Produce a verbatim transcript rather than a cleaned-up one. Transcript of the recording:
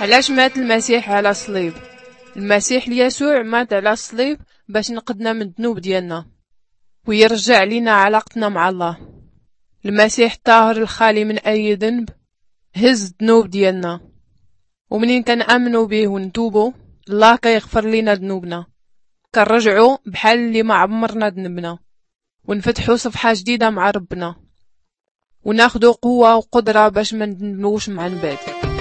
علاش مات المسيح على الصليب؟ المسيح يسوع مات على الصليب باش نقدنا من الذنوب ديالنا ويرجع لينا علاقتنا مع الله. المسيح الطاهر الخالي من اي ذنب هز الذنوب ديالنا، ومنين كنامنوا به ونتوبوا الله كيغفر لينا ذنوبنا، كنرجعوا بحال اللي ما عمرنا ذنبنا ونفتحوا صفحة جديدة مع ربنا وناخدوا قوة وقدرة باش ما ندموش مع بعد.